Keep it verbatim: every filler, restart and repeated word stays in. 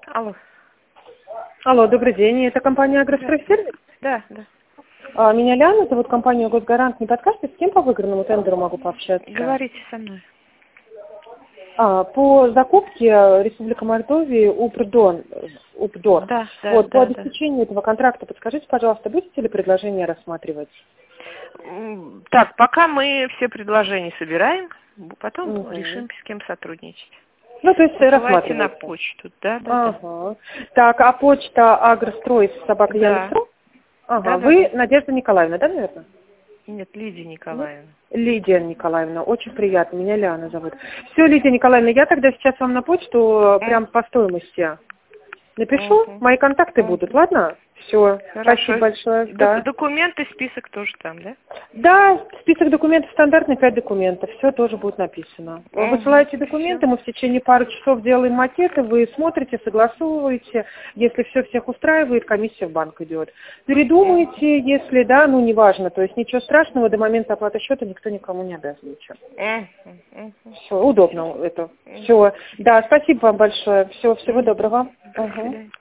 Алло. Алло, добрый день. Это компания «Агростройсервис»? Да, да. А, меня Ляна, это вот компания «Госгарант». Не подскажете, с кем по выигранному тендеру могу пообщаться? Говорите со мной. А, по закупке Республика Мордовия УПДОН, УПДОР. Да, да, Вот, да, по да. обеспечению этого контракта, подскажите, пожалуйста, будете ли предложение рассматривать? М, Так, пока мы все предложения собираем, потом Угу. решим, с кем сотрудничать. Ну, то есть Посылайте на рассматриваете. почту, да, да, Ага. Так, а почта агрострой собака да. Яндекс точка ру? Да, Ага, да, да, вы да. Надежда Николаевна, да, наверное? Нет, Лидия Николаевна. Лидия Николаевна, очень приятно, меня Ляна зовут. Все, Лидия Николаевна, я тогда сейчас вам на почту э, прям по стоимости напишу, Мгм. мои контакты Мгм. будут, ладно? Все, Хорошо. спасибо большое, Док- да. документы, список тоже там, да? Да, список документов стандартный, пять документов, все тоже будет написано. Угу. Высылаете Все. документы, мы в течение пары часов делаем макеты, вы смотрите, согласовываете, если все всех устраивает, комиссия в банк идет. Передумаете, если да, ну неважно, то есть ничего страшного, до момента оплаты счета никто никому не обязан ничего. Все, удобно это. Все, да, спасибо вам большое, все, всего доброго. До Угу. свидания.